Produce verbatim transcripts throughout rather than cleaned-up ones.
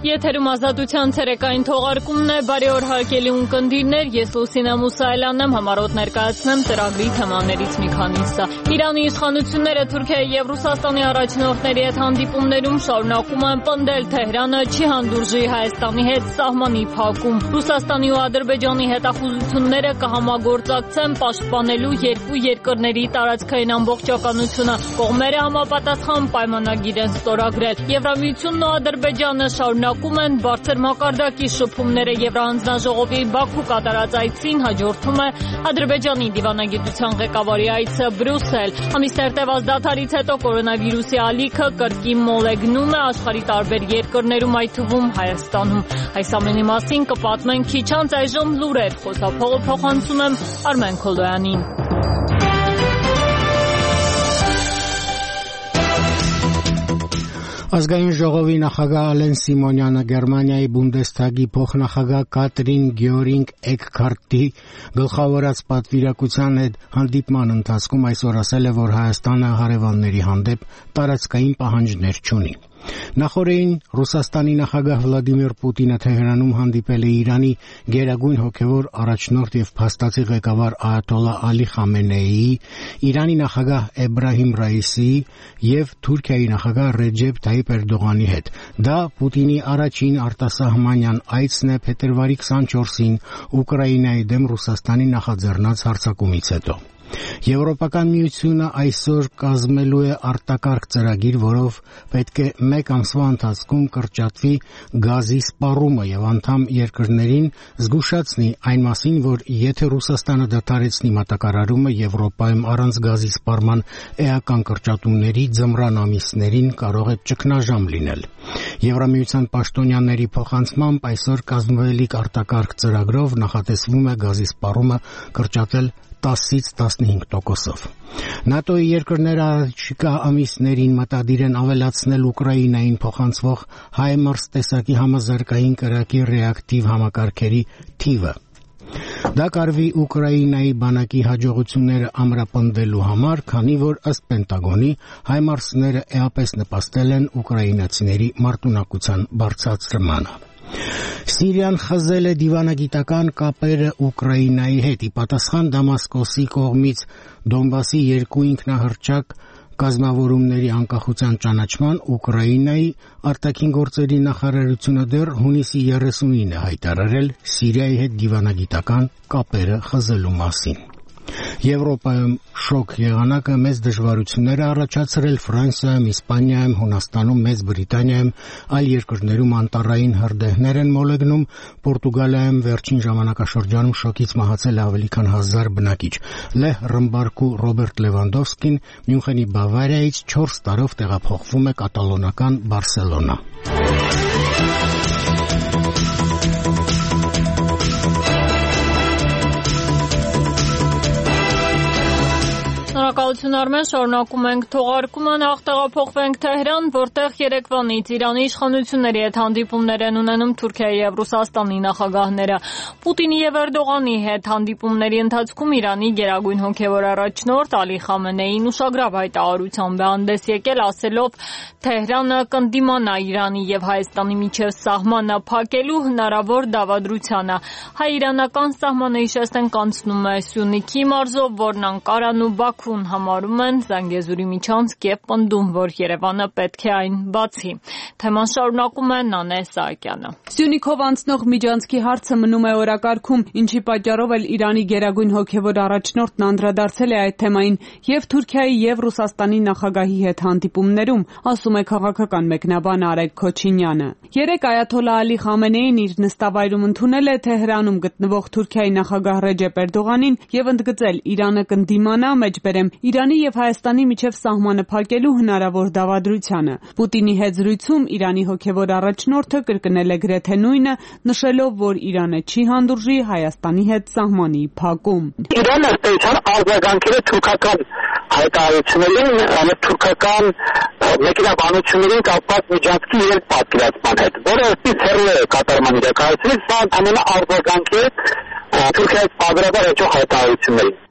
Եթերում ազատության ցերեկային թողարկումն է, բարի օր հարգելի ունկնդիրներ, ես Լուսինե Մուսայելյանն եմ, համառոտ ներկայացնեմ ծրագրի թեմաներից մի քանիսը։ Իրանի իշխանությունները Թուրքիայի և Ռուսաստանի առաջնորդների հետ հանդիպումներում շարունակում են պնդել Թեհրանը չի հանդուրժի Հայաստանի հետ սահմանի փակում։ Ռուսաստանի ու Ադրբեջանի հետախուզությունները կհամագործակցեն պաշտպանելու երկու երկրների տարածքային ամբողջականությունը։ Կողմերը համապատասխան պայմանագիր են ստորագրել։ Եվրամիությունն ու Ադրբեջանը շարունակում են բարձր մակարդակի շփումները Եվրահանձնաժողովի Բաքու կատարած այցին հաջորդում է Ադրբեջանի դիվանագիտության ղեկավարի այցը Բրյուսել։ Ամիսներ տևած դադարից հետո կորոնավիրուսի ալիքը կրկին մոլեգնում է աշխարհի տարբեր երկրներում, այդ թվում Հայաստանում։ Այս ամենի մասին կպատմենք քիչ անց, այժմ լուրեր, խոսափողը փոխանցում եմ Արմեն Քոլոյանին։ Ազգային ժողովի նախագահ Ալեն Սիմոնյանը Գերմանիայի Բունդեսթագի փոխնախագահ Կատրին Գյորինգ Էքքարտի գլխավորած պատվիրակության հետ հանդիպման ընթացքում այսօր ասել է, որ Հայաստանը հարևանների հանդեպ տարածքային պահանջներ չունի։ Նախորդին Ռուսաստանի նախագահ Վլադիմիր Պուտինը Թեհրանում հանդիպել է Իրանի գերագույն հոգևոր առաջնորդ եւ փաստացի ղեկավար Այաթոլլահ Ալի Խամենեիի, Իրանի նախագահ Էբրահիմ Ռայիսիի եւ Թուրքիայի նախագահ Ռեջեփ Թայիփ Էրդողանի հետ։ Դա Պուտինի առաջին արտասահմանյան այցն է փետրվարի քսանչորսին Ուկրաինայի դեմ Ռուսաստանի նախաձեռնած հարձակումից հետո։ Եվրոպական միությունը այսօր կազմելու է արտակարգ ծրագիր, որով պետք է մեկ ամսվա ընթացքում կրճատվի գազի սպառումը եւ անդամ երկրներին զգուշացնի այն մասին, որ եթե Ռուսաստանը դադարեցնի մատակարարումը, Եվրոպայում առանց գազի սպառման էական կրճատումների ձմռան ամիսներին կարող է ճգնաժամ լինել։ Եվրամիության պաշտոնյաների փոխանցմամբ այսօր կազմվելիք արտակարգ ծրագրով նախատեսվում է գազի սպառումը կրճատել տասից տասնհինգ տոկոսով։ ՆԱՏՕ-ի երկրները առաջիկա ամիսներին մտադիր են ավելացնել Ուկրաինային փոխանցվող Հայմարս տեսակի համազարգային կրակի ռեակտիվ համակարգերի թիվը։ Դա կարվի Ուկրաինայի բանակի հաջողությունները ամրապնդելու համար, քանի որ ըստ Պենտագոնի Հայմարսները էապես նպաստել են ուկրաինացիների մարտունակության բարձրացմանը։ Սիրիան խզել է դիվանագիտական կապերը Ուկրաինայի հետ, ի պատասխան Դամասկոսի կողմից Դոնբասի երկու ինքնահռչակ կազմավորումների անկախության ճանաչման Ուկրաինայի արտաքին գործերի նախարարությունը դեռ հունիսի երեսունինը հայտարարել Սիրիայի հետ դիվանագիտական կապերը խզելու մասին։ Եվրոպայում շոկ եղանակը մեծ դժվարություններ է առաջացրել Ֆրանսիայում, Իսպանիայում, Հունաստանում, Մեծ Բրիտանիայում, այլ երկրներում անտառային հրդեհներ են մոլեգնում, Պորտուգալիայում վերջին ժամանակաշրջանում շոկից մահացել ավելի քան հազար բնակիչ։ Լեհ Ռմբարկու Ռոբերտ Լևանդովսկին Մյունխենի Բավարիայից չորս տարով տեղափոխվում է կատալոնական Բարսելոնա։ Շնորհակալություն Արմեն, շարունակում ենք թողարկումը, նախ տեղափոխվենք Թեհրան, որտեղ երեկվանից Իրանի իշխանությունների հետ հանդիպումներ են ունենում Թուրքիայի և Ռուսաստանի նախագահները։ Պուտինի և Էրդողանի հետ հանդիպումների ընթացքում Իրանի գերագույն հոգևոր առաջնորդ Ալի Խամենեին ուշագրավ հայտարարությամբ է հանդես եկել, ասելով Թեհրանը կընդդիմանա Իրանի և Հայաստանի միջև սահմանը փակելու հնարավոր դավադրությանը։ Հայ-իրանական սահմանը հիշեցնենք անցնում է Սյունիքի մարզով, որն Անկարան ու Բաքուն համարում են Զանգեզուրի միջանցք և պնդում, որ Երևանը պետք է այն բացի։ Թեման շարունակում է Նանե Սահակյանը։ Սյունիքով անցնող միջանցքի հարցը մնում է օրակարգում, ինչի պատճառով էլ Իրանի գերագույն հոգևոր առաջնորդն անդրադարձել է այդ թեմային և Թուրքիայի և Ռուսաստանի նախագահի հետ հանդիպումներում, ասում է քաղաքական մեկնաբան Արեգ Քոչինյանը։ Երեկ Այաթոլլահ Ալի Խամենեին իր նստավայրում ընդունել է Թեհրանում գտնվող Թուրքիայի նախագահ Ռեջեփ Էրդողանին և ընդգծել Իրանը կընդդիմանա մեջբերեմ Իրանի և Հայաստանի միջև սահմանը փակելու հնարավոր դավադրությանը։ Պուտինի հետ զրույցում Իրանի հոգևոր առաջնորդը կրկնել է գրեթե նույնը, նշելով, որ Իրանը չի հանդուրժի Հայաստանի հետ սահմանի փակում։ Իրանը ստեցան արձագանքել է թուրքական հայտարարություններին, ամեն թուրքական մեքենաբանություններին կապված միջանցքի եւ պատկերացման հետ, որը ցերն է կատարման իրականությունից, սա ամենաարձագանքի Թուրքիայի պատրաստած հայտարարություններին։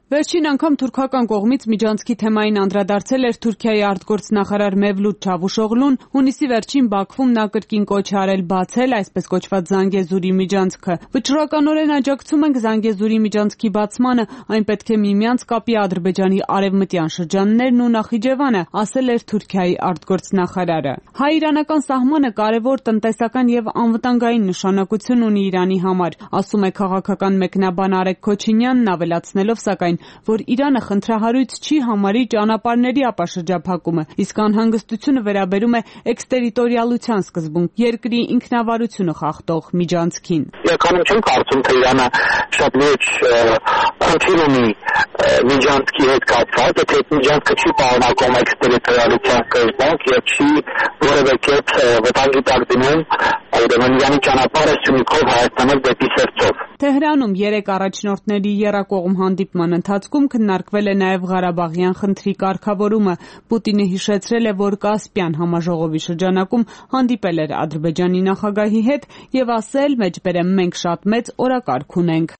Վերջին անգամ թուրքական կողմից Միջանցքի թեմային անդրադարձել էր Թուրքիայի արտգործնախարար Մևլութ Չավուշօղլուն, հունիսի վերջին Բաքվում նա կրկին կոչ է արել բացել այսպես կոչված Զանգեզուրի միջանցքը։ Վճռականորեն աջակցում ենք Զանգեզուրի միջանցքի բացմանը, այն պետք է միմյանց կապի Ադրբեջանի արևմտյան շրջաններն ու Նախիջևանը, ասել էր Թուրքիայի արտգործնախարարը։ Հայ-իրանական սահմանը կարևոր տնտեսական եւ անվտանգային նշանակություն ունի Իրանի համար, ասում է քաղաքական մեկնաբան Արեգ Քոչինյանն, ավելացնելով սակայն որ Իրանը խնդրահարույց չի համարի ճանապարհների ապաշրջափակումը, իսկ անհանգստությունը վերաբերում է էքստերիտորիալության սկզբունք, երկրի ինքնավարությունը խախտող միջանցքին։ Իրականում չեմ կարծում, թե Իրանը շատ լուրջ խնդիր ունի միջանցքի հետ կապված, եթե միջանցքը չի պարունակում էքստերիտորիալության սկզբունք եւ չի որևէ կերպ վտանգի տակ դնում Իրանի ճանապարհը Սյունիքով Հայաստանով դեպի Սևծով։ Թեհրանում երեք առաջնորդների եռակողմ հանդիպման ընթացքում քննարկվել է նաև Ղարաբաղյան խնդրի կարգավորումը։ Պուտինը հիշեցրել է, որ Կասպյան համաժողովի շրջանակում հանդիպել էր Ադրբեջանի նախագահի հետ եւ ասել՝ մեջբերեմ մենք շատ մեծ օրակարգ ունենք։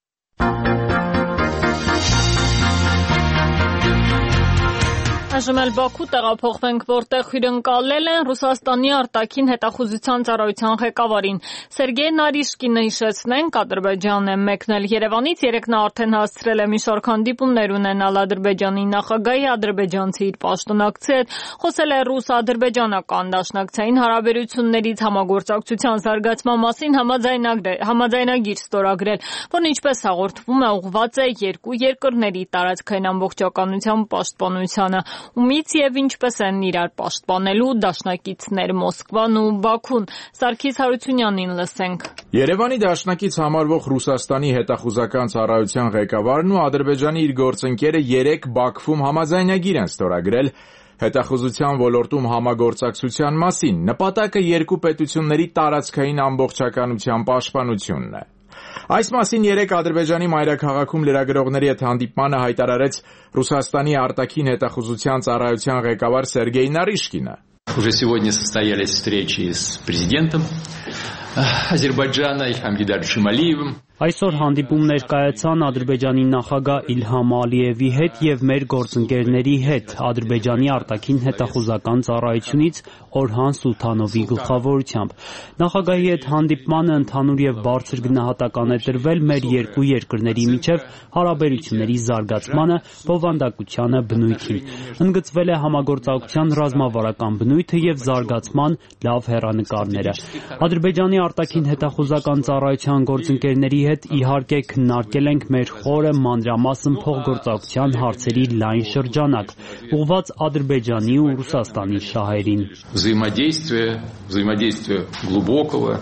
Այժմ էլ Բաքու տեղափոխվենք, որտեղ հյուրընկալել են Ռուսաստանի արտաքին հետախուզության ծառայության ղեկավարին։ Սերգեյ Նարիշկինը հիշեցնենք, Ադրբեջանն է մեկնել Երևանից, երեկ նա արդեն հասցրել է մի շարք հանդիպումներ ունենալ Ադրբեջանի նախագահի, ադրբեջանցի իր պաշտոնակցի հետ, խոսել է ռուս-ադրբեջանական դաշնակցային հարաբերություններից համագործակցության զարգացման մասին համաձայնագիր ստորագրել, որն ինչպես հաղորդվում է ուղղված է երկու երկրների տարածքային ամբողջականության պաշտպանությանը։ Ումից եւ ինչպես են իրար պաշտպանելու դաշնակիցներ Մոսկվան ու Բաքուն։ Սարգիս Հարությունյանին լսենք։ Երևանի դաշնակից համարվող Ռուսաստանի հետախուզական ծառայության ղեկավարն ու Ադրբեջանի իր գործընկերը երեք Բաքվում համաձայնագիր են ստորագրել հետախուզության ոլորտում համագործակցության մասին։ Նպատակը երկու պետությունների տարածքային ամբողջականության պաշտպանությունն է։ Այս մասին երեկ Ադրբեջանի մայրաքաղաքում լրագրողների հետ հանդիպմանը հայտարարեց Ռուսաստանի արտաքին հետախուզության ծառայության ղեկավար Սերգեյ Նարիշկինը։ Уже сегодня состоялись встречи с президентом Азербайджана Ильхам Гейдаровичем Алиевым. Այսօր հանդիպումներ կայացան Ադրբեջանի նախագահ Իլհամ Ալիևի հետ եւ մեր գործընկերների հետ Ադրբեջանի արտաքին հետախուզական ծառայությունից Օրհան Սուլթանովի գլխավորությամբ։ Նախագահի հետ հանդիպմանը ընդհանուր եւ բարձր գնահատական է տրվել մեր երկու երկրների միջև հարաբերությունների զարգացմանը, բովանդակությանը, բնույթին։ Ընդգծվել է համագործակցության ռազմավարական բնույթը եւ զարգացման լավ հեռանկարները։ Ադրբեջանի արտաքին հետախուզական ծառայության գործընկերների հետ իհարկե քննարկել ենք մեր խորը մանրամասն փոխգործակցության հարցերի լայն շրջանակ, ուղղված Ադրբեջանի ու Ռուսաստանի շահերին։ Взаимодействие, взаимодействие глубокого,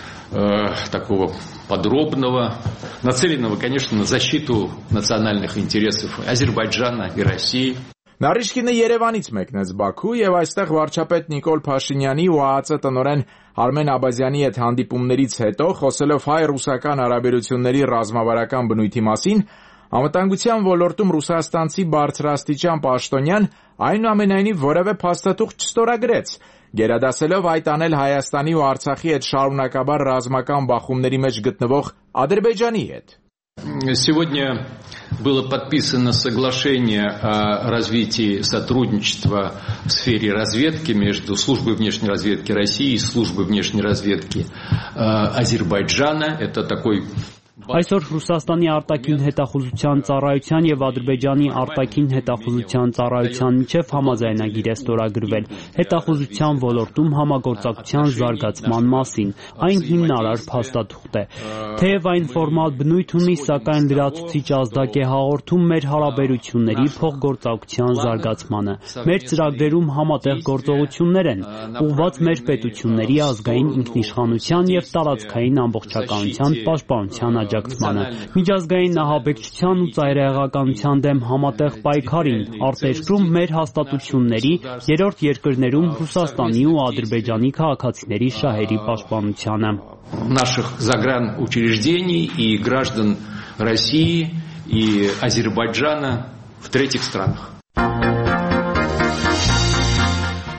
такого подробного, нацеленного, конечно, на защиту национальных интересов Азербайджана и России. Նարիշկինը Երևանից մեկնեց Բաքու եւ այստեղ վարչապետ Նիկոլ Փաշինյանի ու ԱԱԾ տնօրեն Արմեն Աբազյանի հետ հանդիպումներից հետո խոսելով հայ-ռուսական հարաբերությունների ռազմավարական բնույթի մասին, անվտանգության ոլորտում ռուսաստանցի բարձրաստիճան պաշտոնյան այնուամենայնիվ որևէ փաստաթուղթ չստորագրեց, գերադասելով այդ անել Հայաստանի ու Արցախի հետ շարունակաբար ռազմական բախումների մեջ գտնվող Ադրբեջանի հետ։ Сегодня было подписано соглашение о развитии сотрудничества в сфере разведки между службой внешней разведки России и службой внешней разведки Азербайджана. Это такой Այսօր Ռուսաստանի արտաքին հետախուզության ծառայության եւ Ադրբեջանի արտաքին հետախուզության ծառայության միջև համաձայնագիր է ստորագրվել հետախուզության ոլորտում համագործակցության զարգացման մասին։ Այն հիմնարար փաստաթուղթ է։ Թեև այն ֆորմալ բնույթ ունի, սակայն լրացուցիչ ազդակ է հաղորդում մեր հարաբերությունների փոխգործակցության զարգացմանը։ Մեր ծրագրերում համատեղ գործողություններ են, ուղղված մեր պետությունների ազգային ինքնիշխանության եւ տարածքային ամբողջականության պաշտպանության աջակցմանը, միջազգային նահաբեկչության ու ծայրահեղականության դեմ համատեղ պայքարին, արտերկրում մեր հաստատությունների, երրորդ երկրներում Ռուսաստանի ու Ադրբեջանի քաղաքացիների շահերի պաշտպանությանը։ Наших загранучреждений и граждан России и Азербайджана в третьих странах.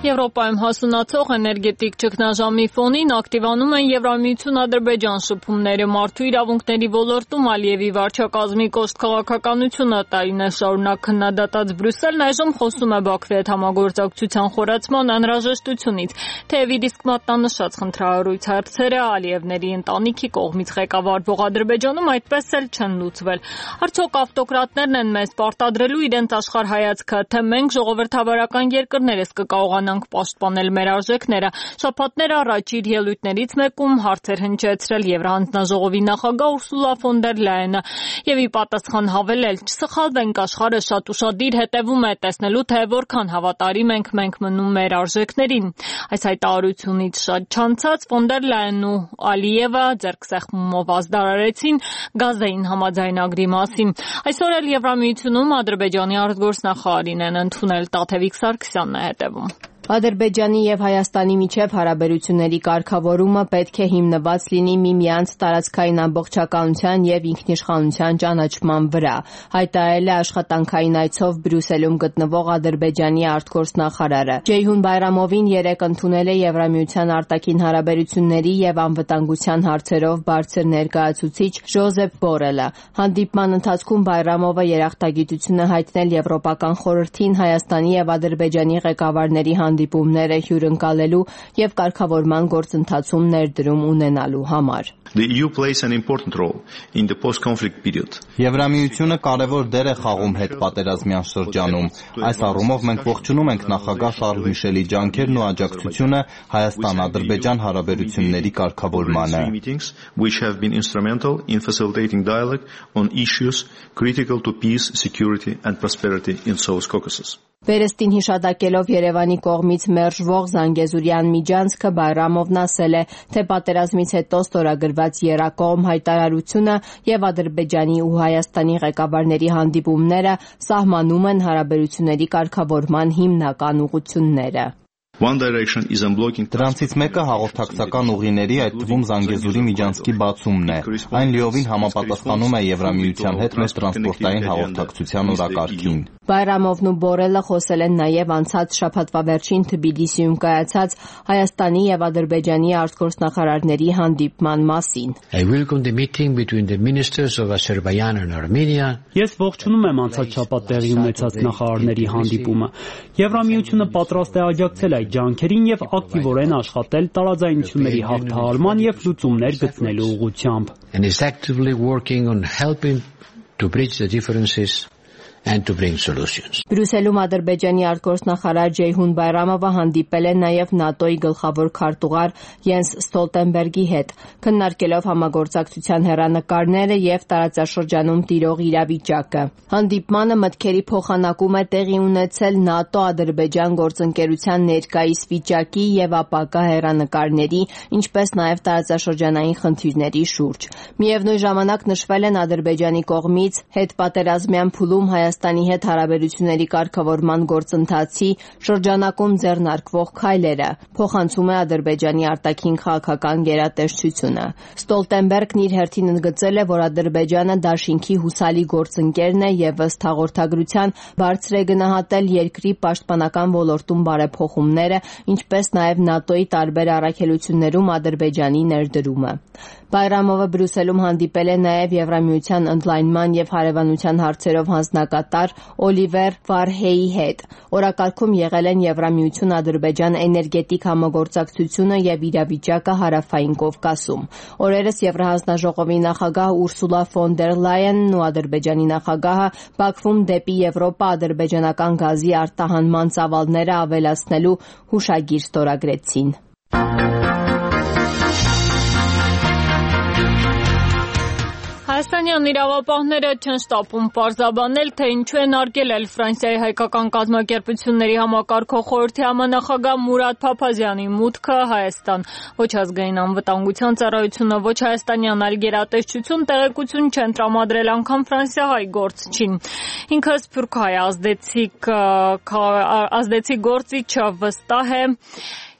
Եվրոպայում հասունացող էներգետիկ ճգնաժամի ֆոնին ակտիվանում են Եվրամիություն-Ադրբեջան շփումները։ Մարդու իրավունքների ոլորտում Ալիևի վարչակազմի կոշտ քաղաքականությունը տարիներ շարունակ քննադատած Բրյուսելն այժմ խոսում է Բաքվի հետ համագործակցության խորացման անհրաժեշտությունից, թեև իր իսկ մատնանշած խնդրահարույց հարցերը Ալիևների ընտանիքի կողմից ղեկավարվող Ադրբեջանում այդպես էլ չեն լուծվել։ Արդյոք ավտոկրատներն են մեզ պարտադրելու իրենց աշխարհայացքը, թե մենք ժողովրդավարական երկրներս կկարողանանք պաշտպանել մեր արժեքները։ Շաբաթներ առաջ իր ելույթներից մեկում հարցեր հնչեցրել Եվրահանձնաժողովի նախագահ Ուրսուլա ֆոն դեր Լայենը եւ ի պատասխան հավելել. «Չսխալվենք, աշխարհը շատ ուշադիր հետևում է տեսնելու, թե որքան հավատարիմ ենք մենք մնում մեր արժեքներին»։ Այս հայտարարությունից շատ չանցած ֆոն դեր Լայենն ու Ալիևը ձեռքսեղմումով ազդարարեցին գազային համաձայնագրի մասին։ Այսօր էլ Եվրամիությունում Ադրբեջանի արտգործնախարարին են ընդունել, Տաթևիկ Սարգսյանն է հետևում։ Ադրբեջանի եւ Հայաստանի միջև հարաբերությունների կարգավորումը պետք է հիմնված լինի միմյանց տարածքային ամբողջականության եւ ինքնիշխանության ճանաչման վրա, հայտարարել է աշխատանքային այցով Բրյուսելում գտնվող Ադրբեջանի արտգործնախարարը։ Ջեյհուն Բայրամովին երեկ ընդունել է Եվրամիության արտաքին հարաբերությունների եւ անվտանգության հարցերով բարձր ներկայացուցիչ Ժոզեփ Բորելը։ Հանդիպման ընթացքում Բայրամովը երախտագիտություն է հայտնել Եվրոպական խորհրդին Հայաստանի եւ Ադրբեջանի ղեկավարների հանդիպումները հյուրընկալելու եւ կարգավորման գործընթացում ներդրում ունենալու համար։ The E U plays an important role in the post-conflict period. Եվրամիությունը կարևոր դեր է խաղում հետպատերազմյան շրջանում։ Այս առումով մենք ողջունում ենք նախագահ Շարլ Միշելի ջանքերն ու աջակցությունը Հայաստան-Ադրբեջան հարաբերությունների կարգավորմանը, which have been instrumental in facilitating dialogue on issues critical to peace, security and prosperity in South Caucasus. Վերստին հիշատակելով Երևանի կողմից մերժվող Զանգեզուրյան միջանցքը Բայրամովն ասել է, թե պատերազմից հետո ստորագրված եռակողմ հայտարարությունը եւ Ադրբեջանի ու Հայաստանի ղեկավարների հանդիպումները սահմանում են հարաբերությունների կարգավորման հիմնական ուղղությունները։ One direction is unblocking. Դրանցից մեկը հաղորդակցական ուղիների, այդ թվում Զանգեզուրի միջանցքի բացումն է։ Այն լիովին համապատասխանում է Եվրամիության հետ մեր տրանսպորտային հաղորդակցության օրակարգին։ Բայրամովն ու Բորելը խոսել են նաև անցած շաբաթվա վերջին Թբիլիսիում կայացած Հայաստանի եւ Ադրբեջանի արտգործնախարարների հանդիպման մասին։ I welcome the meeting between the ministers of Azerbaijan and Armenia. Ես ողջունում եմ անցած շաբաթ տեղի ունեցած նախարարների հանդիպումը։ Եվրամիությունը պատրաստ է աջակցել այդ ջանքերին եւ ակտիվորեն աշխատել տարաձայնությունների հաղթահարման եւ լուծումներ գտնելու ուղղությամբ։ And is actively working on helping to bridge the differences and to bring solutions. Բրյուսելում Ադրբեջանի արտգործնախարար Ջեյհուն Բայրամովը հանդիպել է նաև ՆԱՏՕ-ի գլխավոր քարտուղար Յենս Ստոլտենբերգի հետ, քննարկելով համագործակցության հեռանկարները եւ տարածաշրջանում տիրող իրավիճակը։ Հանդիպմանը մտքերի փոխանակում է տեղի ունեցել ՆԱՏՕ-Ադրբեջան գործընկերության ներկայիս վիճակի եւ ապագա հեռանկարների, ինչպես նաև տարածաշրջանային խնդիրների շուրջ։ Միևնույն ժամանակ նշվել են Ադրբեջանի կողմից հետպատերազմյան փուլում Հայաստանի հետ հարաբերությունների կարգավորման գործընթացի շրջանակում ձեռնարկվող քայլերը, փոխանցում է Ադրբեջանի արտաքին քաղաքական գերատեսչությունը։ Ստոլտենբերգն իր հերթին ընդգծել է, որ Ադրբեջանը դաշինքի հուսալի գործընկերն է եւ ըստ հաղորդագրության բարձր է գնահատել երկրի պաշտպանական ոլորտում բարեփոխումները, ինչպես նաև ՆԱՏՕ-ի տարբեր առաքելություններում Ադրբեջանի ներդրումը։ Բայրամովը Բրյուսելում հանդիպել է նաև Եվրամիության ընդլայնման եւ հարևանության հարցերով հանձնակատար Օլիվեր Վարհեյի հետ։ Օրակարգում եղել են Եվրամիություն-Ադրբեջան էներգետիկ համագործակցությունը եւ իրավիճակը Հարավային Կովկասում։ Օրերս Եվրահանձնաժողովի նախագահ Ուրսուլա ֆոն դեր Լայենն ու Ադրբեջանի նախագահը Բաքվում դեպի Եվրոպա ադրբեջանական գազի արտահանման ծավալները ավելացնելու հուշագիր ստորագրեցին։ Հայաստանյան իրավապահները չեն շտապում պարզաբանել, թե ինչու են արգելել Ֆրանսիայի հայկական կազմակերպությունների համակարգող խորհրդի համանախագահ Մուրադ Փափազյանի մուտքը Հայաստան։ Ոչ ազգային անվտանգության ծառայությունը, ոչ հայաստանյան այլ գերատեսչություն տեղեկություն չեն տրամադրել անգամ ֆրանսիահայ գործչին։ Ինքը սփյուռք հայ ազդեցիկ ազդեցիկ գործիչը վստահ է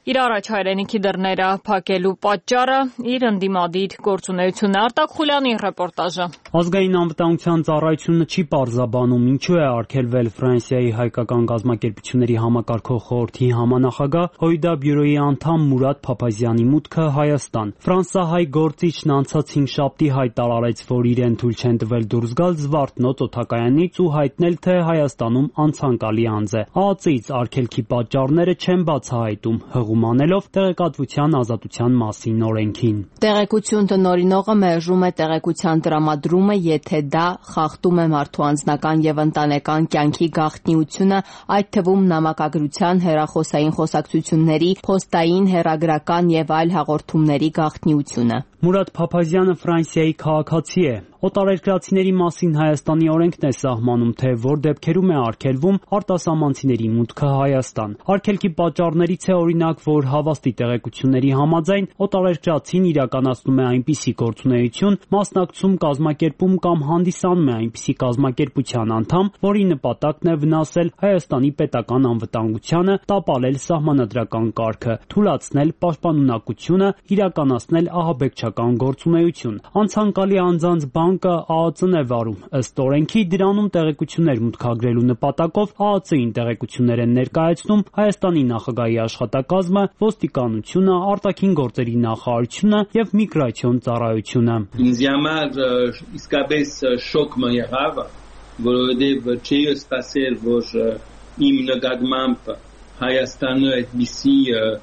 Իր առաջ հայրենիքի դռները փակելու պատճառը իր ընդդիմադիր գործունեությունն է։ Արտակ Խուլյանի ռեպորտաժը։ Ազգային անվտանգության ծառայությունը չի պարզաբանում ինչու է արգելվել Ֆրանսիայի հայկական կազմակերպությունների համակարգող խորհրդի համանախագահ Հոյդա բյուրոյի անդամ Մուրադ Փափազյանի մուտքը Հայաստան։ Ֆրանսահայ գործիչն անցած հինգշաբթի հայտարարեց, որ իրեն թույլ չեն տվել դուրս գալ Զվարթնոց օդակայանից ու հայտնել, թե Հայաստանում անցանկալի անձ է։ ԱԱԾ-ից արգելքի պատճառները չեն բացահայտում, հղում անելով տեղեկատվության ազատության մասին օրենքին։ Տեղեկություն տնօրինողը մերժում է տեղեկության տրամադրումը, եթե դա խախտում է մարդու անձնական եւ ընտանեկան կյանքի գաղտնիությունը, այդ թվում նամակագրության, հեռախոսային խոսակցությունների, փոստային, հեռագրական եւ այլ հաղորդումների գաղտնիությունը։ Մուրադ Փափազյանը Ֆրանսիայի քաղաքացի է։ Օտարերկրացիների մասին Հայաստանի օրենքն է սահմանում, թե որ դեպքերում է արգելվում արտասահմանցիների մուտքը Հայաստան։ Արգելքի պատճառներից է օրինակ, որ հավաստի տեղեկությունների համաձայն օտարերկրացին իրականացնում է այնպիսի գործունեություն, մասնակցում, կազմակերպում կամ հանդիսանում է այնպիսի կազմակերպության անդամ, որի նպատակն է վնասել Հայաստանի պետական անվտանգությանը, տապալել սահմանադրական կարգը, թուլացնել պաշտպանունակությունը, իրականացնել ահաբեկչական գործունեություն։ Անցանկալի անձանց բան ԱԱԾ-ն է վարում։ Ըստ օրենքի դրանում տեղեկություններ մուտքագրելու նպատակով ԱԱԾ-ին տեղեկություններ են ներկայացնում Հայաստանի նախագահի աշխատակազմը, ոստիկանությունը, արտաքին գործերի նախարարությունը եւ միգրացիոն ծառայությունը։ Ինձ համար իսկապես շոկ մը եղավ, որովհետեւ չի սպասել, որ իմ նկատմամբ Հայաստանը այդպիսի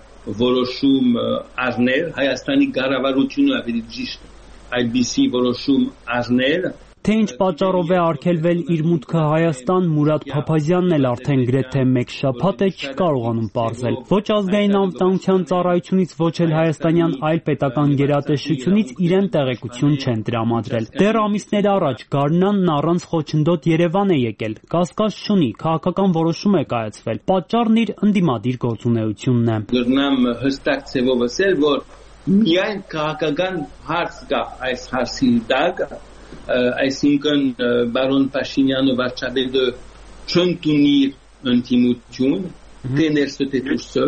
որոշում առներ, Հայաստանի կառավարությունը ավելի ճիշտ այդպիսի որոշում առնել։ Թե ինչ պատճառով է արգելվել իր մուտքը Հայաստան, Մուրադ Փափազյանն էլ արդեն գրեթե մեկ շաբաթ է չի կարողանում պարզել։ Ոչ ազգային անվտանգության ծառայությունից, ոչ էլ հայաստանյան այլ պետական գերատեսչությունից իրեն տեղեկություն չեն տրամադրել։ Դեռ ամիսներ առաջ Գարնանն առանց խոչընդոտ Երևան է եկել, կասկած չունի, քաղաքական որոշում է կայացվել։ Պատճառն իր ընդդիմադիր գործունեությունն է։ Գրնամ հստակ ցևով ասել, որ միայն քաղաքական հարց կա այս հարցի տակ, այսինքն բարոն Փաշինյանը վարչապետը չընդունի ընդդիմություն, թե ներսը թե դուրսը,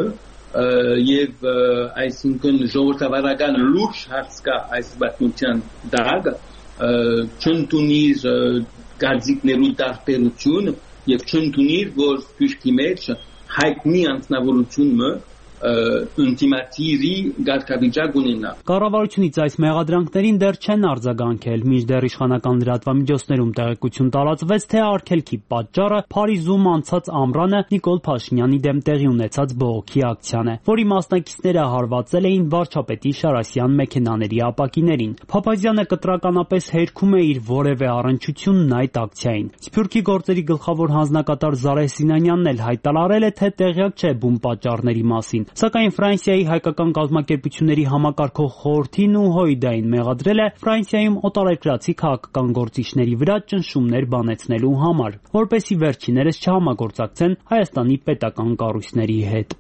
եւ այսինքն ժողովրդավարական լուրջ հարց կա այս պատմության տակ, չընդունի գազիկներու տարբերություն եւ չընդունի, որ քուշկի մեջ հայտնի անձնավորությունը ընդդիմադիրի գարկավիճակ ունենա։ Կառավարությունից այս մեղադրանքներին դեռ չեն արձագանքել, մինչդեռ իշխանական լրատվամիջոցներում տեղեկություն տարածվեց, թե արգելքի պատճառը Փարիզում անցած ամռանը Նիկոլ Փաշինյանի դեմ տեղի ունեցած բողոքի ակցիան է, որի մասնակիցները հարվածել էին վարչապետի Շարասյան մեքենաների ապակիներին։ Փափազյանը կտրականապես հերքում է իր որևէ առնչությունն այդ ակցիային։ Սփյուռքի գործերի գլխավոր հանձնակատար Զարեհ Սինանյանն էլ հայտարարել է, թե տեղյակ չէ բուն պատճառների մասին։ Սակայն Ֆրանսիայի հայկական կազմակերպությունների համակարգող խորհրդին ու Հոյդային մեղադրել է Ֆրանսիայում օտարերկրացի քաղաքական գործիչների վրա ճնշումներ բանեցնելու համար, որպեսզի վերջիներս չհամագործակցեն Հայաստանի պետական կառույցների հետ։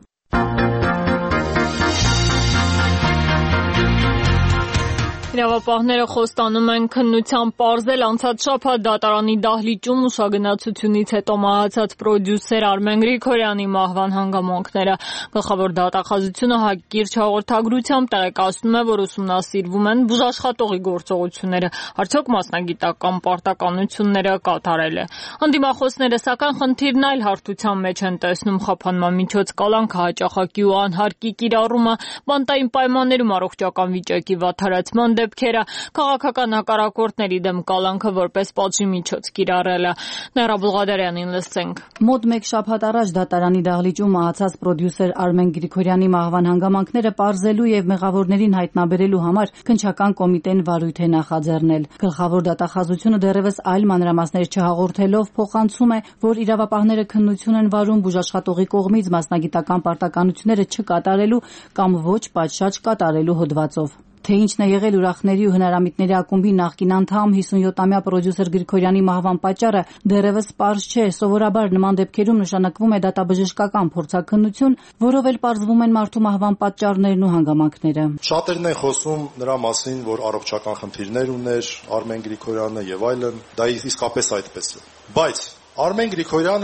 Իրավապահները խոստանում են քննության պարզել անցած շաբաթ դատարանի դահլիճում ուշագնացությունից հետո մահացած պրոդյուսեր Արմեն Գրիգորյանի մահվան հանգամանքները։ Գլխավոր դատախազությունը հակիրճ հաղորդագրությամբ տեղեկացնում է, որ ուսումնասիրվում են բուժաշխատողի գործողությունները, արդյոք մասնագիտական պարտականությունները կատարել է։ Ընդդիմախոսները սակայն խնդիրն այլ հարթության մեջ են տեսնում՝ խափանման միջոց կալանքը, հաճախակի ու անհարկի կիրառումը, բանտային պայմաններում առողջական վիճակի վատթարացման դեպքերը, քաղաքական հակառակորդների դեմ կալանքը որպես պատժի միջոց կիրառելը։ Ներա Բուլղադարյանին լսենք։ Մոտ մեկ շաբաթ առաջ դատարանի դահլիճում մահացած պրոդյուսեր Արմեն Գրիգորյանի մահվան հանգամանքները պարզելու եւ մեղավորներին հայտնաբերելու համար քննչական կոմիտեն վարույթ է նախաձեռնել։ Գլխավոր դատախազությունը դեռևս այլ մանրամասներ չհաղորդելով փոխանցում է, որ իրավապահները քննություն են վարում բուժաշխատողի կողմից մասնագիտական պարտականությունները չկատարելու կամ ոչ պատշաճ կատարելու հոդվածով։ Թե ինչն է եղել ուրախների ու հնարամիտների ակումբի նախկին անդամ հիսունյոթամյա պրոդյուսեր Գրիգորյանի մահվան պատճառը դեռևս պարզ չէ։ Սովորաբար նման դեպքերում նշանակվում է դատաբժշկական փորձաքննություն, որով էլ պարզվում են մարդու մահվան պատճառներն ու հանգամանքները։ Շատերն են խոսում նրա մասին, որ առողջական խնդիրներ ուներ Արմեն Գրիգորյանը եւ այլն, դա իսկապես այդպես է։ Բայց Արմեն Գրիգորյանը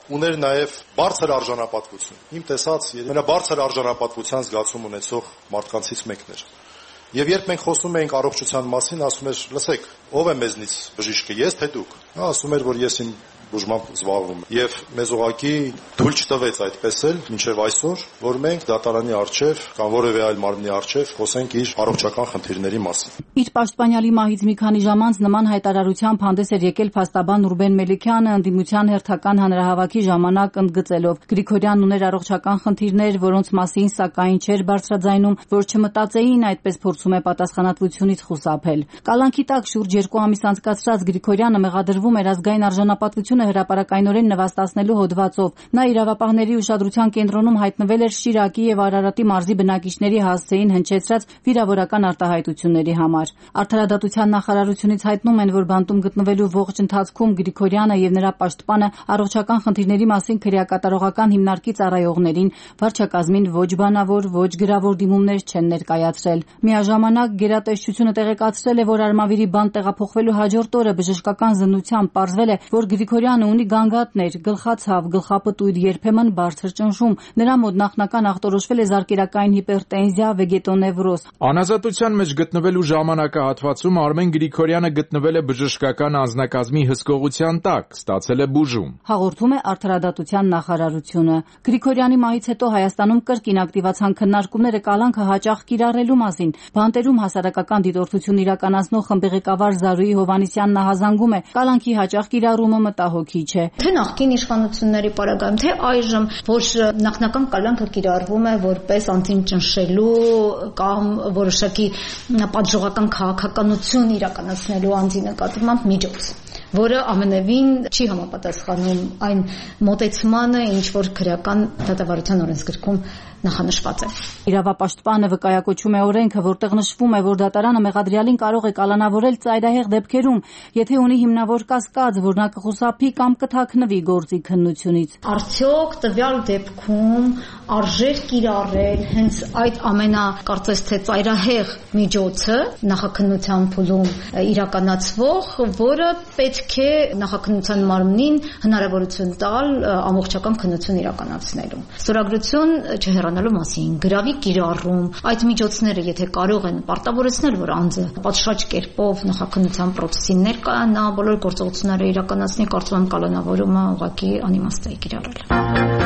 ուներ նաև բարձր արժանապատվություն։ Իմ տեսած ամենաբարձր արժանապատվության զգացում ունեցող մարդկանցից մեկն էր։ Եվ երբ մենք խոսում էինք առողջության մասին, ասում էր, լսեք, ով է մեզնից բժիշկը, ես թե դուք։ Նա ասում էր, որ ես իմ բուժմամբ զբաղվում եմ։ Եվ մեզ ուղղակի թույլ չտվեց այդպես էլ մինչև այսօր, որ մենք դատարանի առջև կամ որևէ այլ մարմնի առջև խոսենք իր առողջական խնդիրների մասին։ Իր պաշտպանյալի մահից մի քանի ժամ անց նման հայտարարությամբ հանդես էր եկել փաստաբան Ռուբեն Մելիքյանը ընդդիմության հերթական հանրահավաքի ժամանակ ընդգծելով Գրիգորյանն ուներ առողջական խնդիրներ, որոնց մասին սակայն չէր բարձրաձայնում, որ չմտածեին այդպես փորձում է պատասխանատվությունից խուսափել։ Կալանքի տակ շուրջ երկու ամիս անցկացրած Գրիգորյանը մեղադրվում էր ազգային արժանապատվությունը հրապարակայնորեն նվաստացնելու հոդվածով։ Նա իրավապահների ուշադրության կենտրոնում հայտնվել էր Շիրակի եւ Արարատի մարզի բնակիչների հասցեին հնչեցրած վիրավորական արտահայտությունների համար։ Արդարադատության նախարարությունից հայտնում են, որ բանտում գտնվելու ողջ ընթացքում Գրիգորյանը եւ նրա պաշտպանը առողջական խնդիրների մասին քրեակատարողական հիմնարկի ծառայողներին վարչակազմին ոչ բանավոր, ոչ գրավոր դիմումներ չեն ներկայացրել։ Միաժամանակ գերատեսչությունը տեղեկացրել է, որ Արմավիրի բանտ տեղափոխվելու հաջորդ օրը բժշկական զննությամբ պարզվել է, որ Գրիգորյանը ունի գանգատներ, գլխացավ, գլխապտույտ, երբեմն բարձր ճնշում։ Նրա մոտ նախնական ախտորոշվել է զարկերակային հիպերտենզիա, վեգետոնևրոզ։ Անազատության մեջ գտնվելու ժամանակահատվածում Արմեն Գրիգորյանը գտնվել է բժշկական անձնակազմի հսկողության տակ, ստացել է բուժում։ Հաղորդում է Արդարադատության նախարարությունը։ Գրիգորյանի մահից հետո Հայաստանում կրկին ակտիվացան քննարկումները կալանքը հաճախ կիրառելու մասին։ Բանտերում հասարակական դիտորդություն իրականացնող խմբի ղեկավար Զարուհի Հովհաննիսյանն ահազանգում է, կալանքի հաճախ կիրառումը մտահոգիչ է։ Թե նախկին իշխանությունների պարագայում, թե այժմ, որ նախնական կալանքը կիրառվում է որպես անձին ճնշելու կամ որոշակի պատժողական քաղաքականություն իրականացնելու անձի նկատմամբ միջոց, որը ամենևին չի համապատասխանում այն մոտեցմանը, ինչ որ քրեական դատավարության օրենսգրքում նախանշված է։ Իրավապաշտպանը վկայակոչում է օրենքը, որտեղ նշվում է, որ դատարանը մեղադրյալին կարող է կալանավորել ծայրահեղ դեպքերում, եթե ունի հիմնավոր կասկած, որ նա կխուսափի կամ կթաքնվի գործի քննությունից։ Արդյոք տվյալ դեպքում արժեր կիրառել հենց այդ ամենա կարծես թե ծայրահեղ միջոցը նախաքննության փուլում իրականացվող, որը պետք է նախաքննության մարմնին հնարավորություն տալ ամբողջական քննություն իրականացնելու։ Ստորագրություն չհեռանալու մասին, գրավի կիրառում, այդ միջոցները եթե կարող են պարտավորեցնել, որ անձը պատշաճ կերպով նախաքննության պրոցեսին ներկայանա, բոլոր գործողությունները իրականացնի, կարծում եմ կալանավորումը ուղղակի անիմաստ է կիրառել։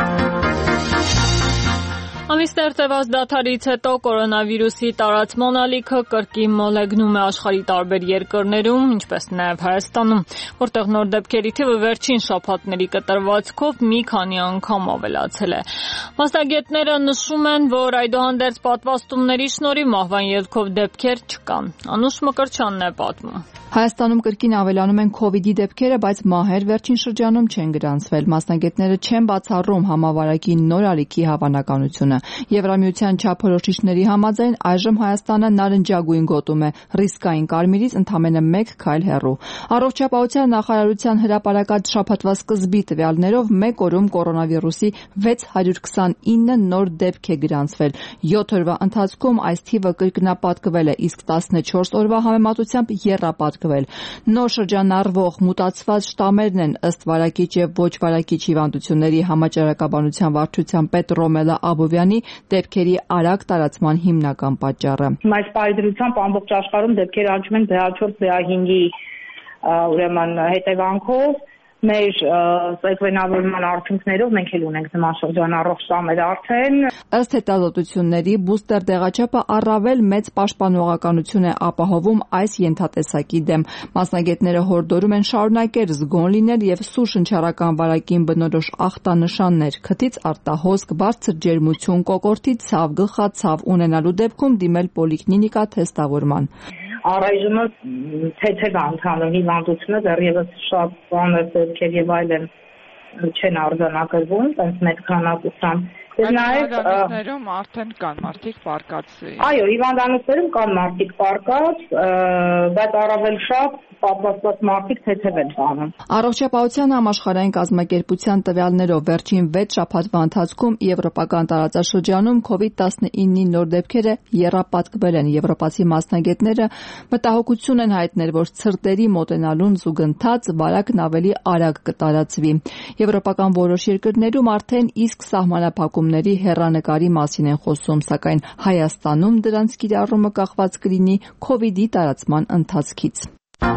Ամիսներ տևած դադարից հետո կորոնավիրուսի տարածման ալիքը կրկին մոլեգնում է աշխարհի տարբեր երկրներում, ինչպես նաև Հայաստանում, որտեղ նոր դեպքերի թիվը վերջին շաբաթների կտրվածքով մի քանի անգամ ավելացել է։ Մասնագետները նշում են, որ այդուհանդերձ պատվաստումների շնորհիվ մահվան ելքով դեպքեր չկան։ Անուշ Մկրտչյանն է պատմում։ Հայաստանում կրկին ավելանում են քովիդի դեպքերը, բայց մահեր վերջին շրջանում չեն գրանցվել։ Մասնագետները չեն բացառում համավարակի նոր ալիքի հավանականությունը։ Եվրամիության չափորոշիչների համաձայն այժմ Հայաստանը նարնջագույն գոտում է, ռիսկային կարմիրից ընդամենը մեկ քայլ հեռու։ Առողջապահության նախարարության հրապարակած շաբաթվա սկզբի տվյալներով մեկ օրում կորոնավիրուսի վեց հարյուր քսանինը նոր դեպք է գրանցվել։ յոթ օրվա ընթացքում այս թիվը կրկնապատկվել է, իսկ տասնչորս օրվա համեմատությամբ եռապատկվել։ Նոր շրջանառվող մուտացված շտամերն են ըստ վարակիչ եւ ոչ վարակիչ հիվանդությունների համաճարակաբանության վարչության պետ Ռոմելա Աբովյանի դեպքերի արագ տարածման հիմնական պատճառը։ Այս պարդրությամբ ամբողջ աշխարհում դեպքերը աճում են բե չորս բե հինգի ուրեմն հետևանքով մեր սեկվենավորման արդյունքներով մենք էլ ունենք նման շրջանառող շտամեր արդեն։ Ըստ հետազոտությունների բուստեր դեղաչափը առավել մեծ պաշտպանողականություն է ապահովում այս ենթատեսակի դեմ։ Մասնագետները հորդորում են շարունակել զգոն լինել եւ սուր շնչառական վարակին բնորոշ ախտանշաններ՝ քթից արտահոսք, բարձր ջերմություն, կոկորդի ցավ, գլխացավ ունենալու դեպքում դիմել պոլիկլինիկա թեստավորման։ Առայժմ թեթև անդամի հիվանդությունը դեռևս շատ բաներ դեպքեր եւ այլն չեն արձանագրվում, այնպես մեծ քանակությամբ Նաև հիվանդանոցներում արդեն կան մարդիկ պարկած։ Այո, հիվանդանոցներում կան մարդիկ պարկած, բայց առավել շատ պատվաստված մարդիկ թեթև են տանում։ Առողջապահության համաշխարհային կազմակերպության տվյալներով վերջին վեց շաբաթվա ընթացքում եվրոպական տարածաշրջանում քովիդ տասնիննի նոր դեպքերը եռապատկվել են։ Եվրոպացի մասնագետները մտահոգություն են հայտնել, որ ցրտերի մոտենալուն զուգընթաց վարակն ավելի արագ կտարածվի։ Եվրոպական որոշ երկրներում արդեն իսկ սահմանափակումների հեռանկարի մասին են խոսում, սակայն Հայաստանում դրանց կիրառումը կախված կլինի քովիդի տարածման ընթացքից։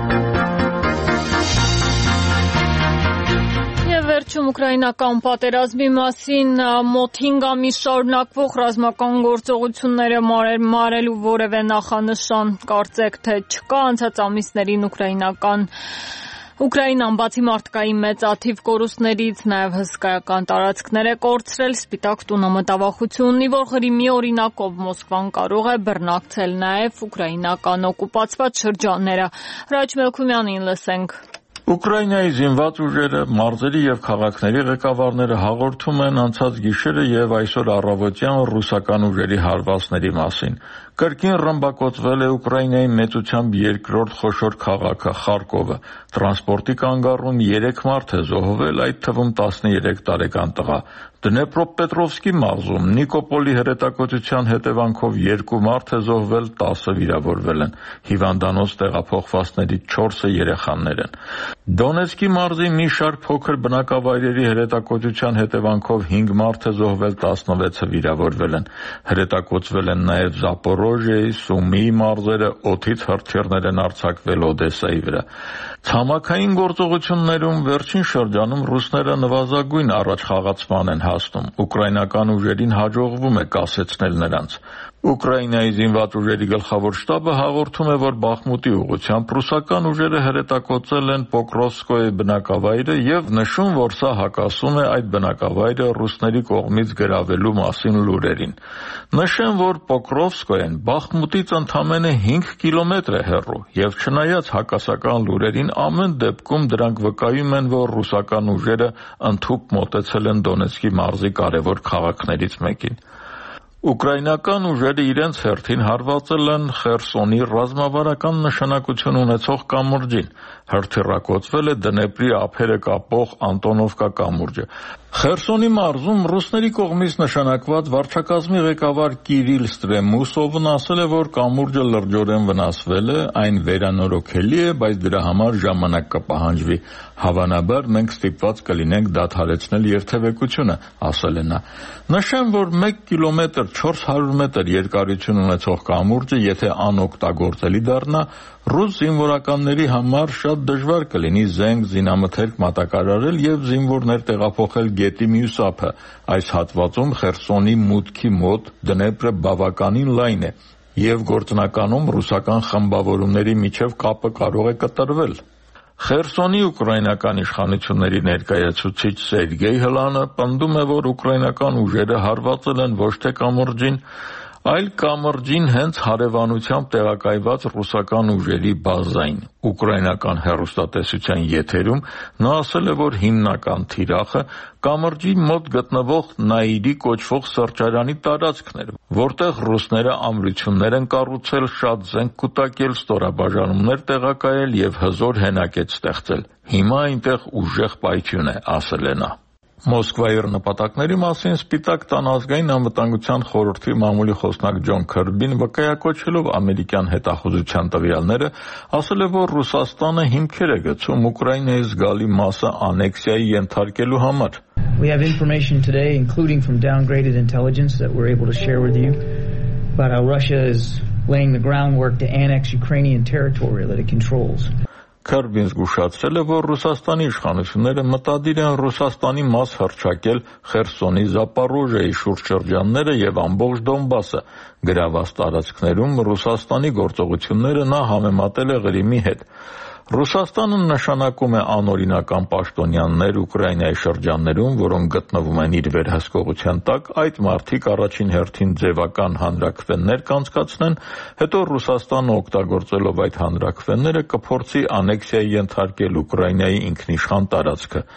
Եվ վերջում ուկրաինական պատերազմի մասին մոտ հինգ ամիս շարունակվող ռազմական գործողությունները մարելու որևէ նախանշան կարծեք թե չկա։ Անցած ամիսներին ուկրաինական Ուկրաինան բացի մարդկային մեծաթիվ կորուստներից նաև հսկայական տարածքներ է կորցրել։ Սպիտակ տունը մտավախություն ունի, որ Ղրիմի օրինակով Մոսկվան կարող է բռնակցել նաև ուկրաինական օկուպացված շրջանները։ Հրաչ Մելքումյանին լսենք։ Ուկրաինայի զինված ուժերը, մարզերի եւ քաղաքների ղեկավարները հաղորդում են անցած գիշերը եւ այսօր առավոտյան ռուսական ուժերի հարվածների մասին։ Կրկին ռմբակոծվել է Ուկրաինայի մեծությամբ երկրորդ խոշոր քաղաքը Խարկովը։ Տրանսպորտի կանգառում երեք մարդ է զոհվել, այդ թվում տասներեք տարեկան տղա։ Դնեպրոպետրովսկի մարզում Նիկոպոլի հրետակոծության հետևանքով երկու մարդ է զոհվել, տասը վիրավորվել են։ Հիվանդանոց տեղափոխվածներից չորսը երեխաներ են։ Դոնեցկի մարզի մի շարք փոքր բնակավայրերի հրետակոծության հետևանքով հինգ մարդ է զոհվել, տասնվեցը վիրավորվել են։ Հրետակոծվել են նաև Զապորոժիայի, Սումիի մարզերը, օդից հրթիռներ են արձակվել Օդեսայի վրա։ Ցամաքային գործողություններում վերջին շրջանում ռուսները նվազագույն առաջխաղացման են հասնում։ Ուկրաինական ուժերին հաջողվում է կասեցնել նրանց։ Ուկրաինայի զինված ուժերի գլխավոր շտաբը հաղորդում է, որ Բախմուտի ուղղությամբ ռուսական ուժերը հրետակոծել են Պոկրովսկոյի բնակավայրը եւ նշում, որ սա հակասում է այդ բնակավայրը ռուսների կողմից գրավելու մասին լուրերին։ Նշեմ, որ Պոկրովսկոյեն Բախմուտից ընդամենը հինգ կիլոմետր է հեռու եւ չնայած հակասական լուրերին ամեն դեպքում դրանք վկայում են, որ ռուսական ուժերը ընդհուպ մոտեցել են Դոնեցկի մարզի կարևոր քաղաքներից մեկին։ Ուկրաինական ուժերը իրենց հերթին հարվածել են Խերսոնի ռազմավարական նշանակություն ունեցող կամուրջին։ Հրթիռակոծվել է Դնեպրի ափերը կապող Անտոնովկա կամուրջը։ Խերսոնի մարզում ռուսների կողմից նշանակված վարչակազմի ղեկավար Կիրիլ Ստրեմուսովն ասել է, որ կամուրջը լրջորեն վնասվել է, այն վերանորոգելի է, բայց դրա համար ժամանակ կպահանջվի։ Հավանաբար մենք ստիպված կլինենք դադարեցնել երթևեկությունը, ասել է նա։ Նշեմ, որ մեկ կիլոմետր չորս հարյուր մետր երկարություն ունեցող կամուրջը, եթե անօգտագործելի դառնա, ռուս զինվորականների համար շատ դժվար կլինի զենք, զինամթերք մատակարարել եւ զինվորներ տեղափոխել գետի մյուս ափը։ Այս հատվածում Խերսոնի մուտքի մոտ Դնեպրը բավականին լայն է եւ գործնականում ռուսական խմբավորումների միջև կապը կարող է կտրվել։ Խերսոնի ուկրաինական իշխանությունների ներկայացուցիչ Սերգեյ Հլանը պնդում է, որ ուկրաինական ուժերը հարվածել են ոչ թե կամուրջին, այլ կամրջին հենց հարևանությամբ տեղակայված ռուսական ուժերի բազային։ Ուկրաինական հեռուստատեսության եթերում նա ասել է, որ հիմնական թիրախը կամրջի մոտ գտնվող Նաիրի կոչվող սրճարանի տարածքն էր, որտեղ ռուսները ամրություններ են կառուցել, շատ զենք կուտակել, ստորաբաժանումներ տեղակայել եւ հզոր հենակետ ստեղծել։ Հիմա այնտեղ ուժեղ պայթյուն է, ասել է նա։ Մոսկվայի նպատակների մասին Սպիտակ տան ազգային անվտանգության խորհրդի մամուլի խոսնակ Ջոն Քըրբին վկայակոչելով ամերիկյան հետախուզության տվյալները ասել է, որ Ռուսաստանը հիմքեր է գցում Ուկրաինայի զգալի մասը անեքսիայի ենթարկելու համար։ We have information today, including from downgraded intelligence that we're able to share with you, about how Russia is laying the groundwork to annex Ukrainian territory that it controls. Քըրբին զգուշացրել է, որ Ռուսաստանի իշխանությունները մտադիր են Ռուսաստանի մաս հռչակել Խերսոնի, Զապորոժիայի շուրջշրջանները եւ ամբողջ Դոնբասը։ Գրաված տարածքներում Ռուսաստանի գործողությունները նա համեմատել է Ղրիմի հետ։ Ռուսաստանը նշանակում է անօրինական պաշտոնյաներ Ուկրաինայի շրջաններում, որոնք գտնվում են իր վերահսկողության տակ, այդ մարդիկ առաջին հերթին ձևական հանրաքվեններ կանցկացնեն, հետո Ռուսաստանը օգտագործելով այդ հանրաքվենները կփորձի անեքսիայի ենթարկել Ուկրաինայի ինքնիշխան տարածքը։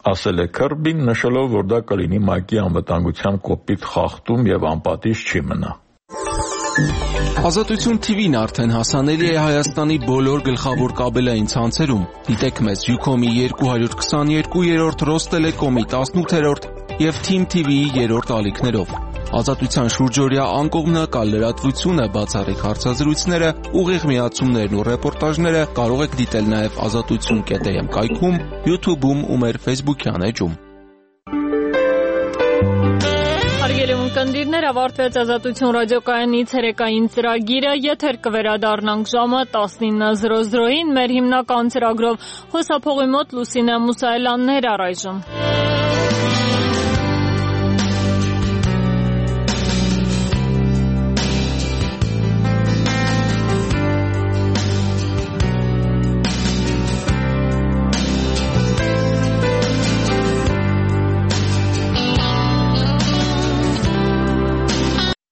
ասել է Քըրբին, նշելով, որ դա կլինի ՄԱԿ-ի անվտանգության կոպիտ խախտում եւ անպատիժ չի մնա։ Ազատություն թիվին արդեն հասանելի է Հայաստանի բոլոր գլխավոր կաբելային ցանցերում։ Դիտեք մեզ Յուքոմի երկու հարյուր քսաներկուերորդ, Ռոստելեկոմի տասնութերորդ եւ Թիմ թի վիի երրորդ ալիքներով։ Ազատության շուրջօրյա անկողմնակալ լրատվությունը, բացառիկ հարցազրույցները, ուղիղ միացումներն ու ռեպորտաժները կարող եք դիտել նաեւ ազատություն կետ էմ կայքում, YouTube-ում ու մեր Facebook-յան էջում։ Հարգելի ունկնդիրներ, ավարտվեց Ազատություն ռադիոկայանի ցերեկային ծրագիրը, եթեր կվերադառնանք ժամը տասնինը զրո զրոին, մեր հիմնական ծրագրով հոսափողի մոտ Լուսինե Մուսայելյանն էր առայժմ։